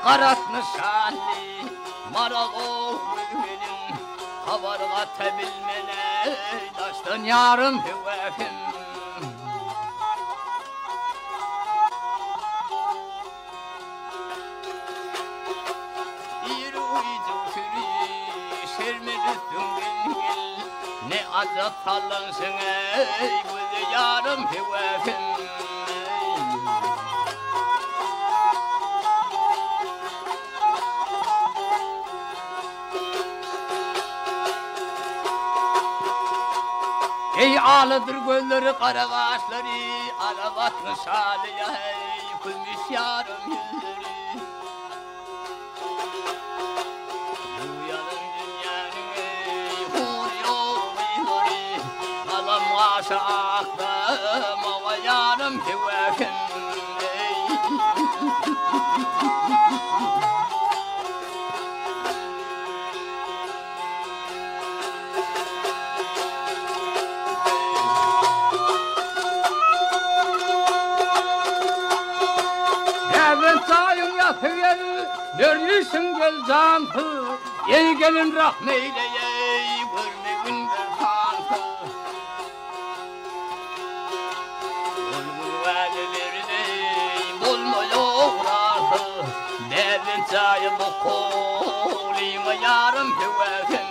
Karatmış hali maral oğlum havarga tebilmene daştan yarım hüvefim. Ne azap tallansın ey bu yarım hüvefim. Ey ağlıdır gölleri kara kaşları arabatmış hali ya hey kulmuş yarım yüzleri. Aşağıda mava yarım hüvefim. Evet sayın yapıver, görmüşsün gel canlı, ey gelin rahmeyle ey görmeyin bir kanlı. Cahil bu kolima yarım hüvefim.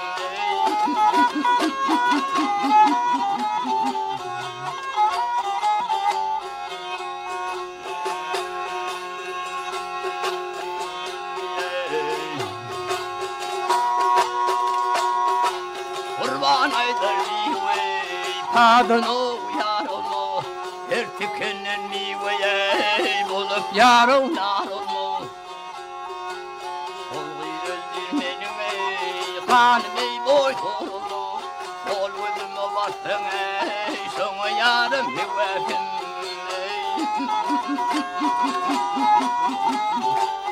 Kurban aydır mivey padın o yarılma her tükenen mivey bulup yarılar olma. Kanım ey boy torulu, kol vüzüme bastın ey, şuna yarım hüvefim ey.